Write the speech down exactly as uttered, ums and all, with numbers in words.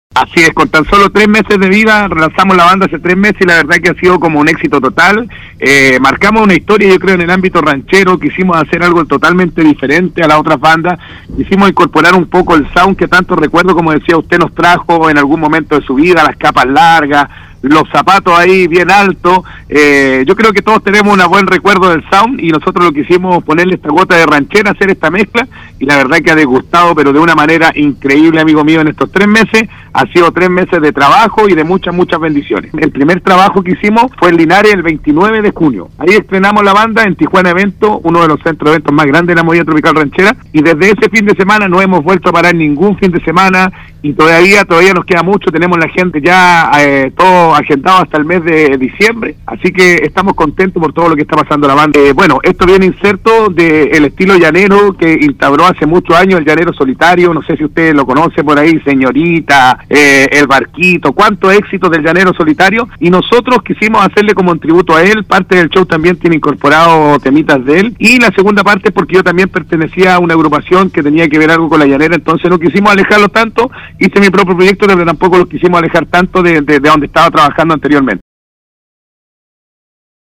Así es, con tan solo tres meses de vida, relanzamos la banda hace tres meses y la verdad que ha sido como un éxito total. Eh, marcamos una historia, yo creo, en el ámbito ranchero. Quisimos hacer algo totalmente diferente a las otras bandas. Quisimos incorporar un poco el sound que tanto recuerdo, como decía usted, nos trajo en algún momento de su vida, las capas largas, los zapatos ahí bien altos. Eh, yo creo que todos tenemos un buen recuerdo del sound y nosotros lo quisimos ponerle esta gota de ranchera, hacer esta mezcla, y la verdad que ha degustado, pero de una manera increíble, amigo mío, en estos tres meses. Ha sido tres meses de trabajo y de muchas, muchas bendiciones. El primer trabajo que hicimos fue en Linares el veintinueve de junio. Ahí estrenamos la banda en Tijuana Evento, uno de los centros de eventos más grandes de la movida tropical ranchera, y desde ese fin de semana no hemos vuelto a parar ningún fin de semana, y todavía todavía nos queda mucho. Tenemos la gente ya eh, todo agendado hasta el mes de diciembre, así que estamos contentos por todo lo que está pasando la banda. Eh, bueno, esto viene inserto del estilo llanero que instauró hace muchos años el llanero solitario. No sé si usted lo conoce por ahí, Señorita, eh, El Barquito, cuántos éxitos del llanero solitario, y nosotros quisimos hacerle como un tributo a él. Parte del show también tiene incorporado temitas de él, y la segunda parte porque yo también pertenecía a una agrupación que tenía que ver algo con la llanera, entonces no quisimos alejarlo tanto. Hice mi propio proyecto, pero tampoco lo quisimos alejar tanto de, de, de donde estaba trabajando anteriormente.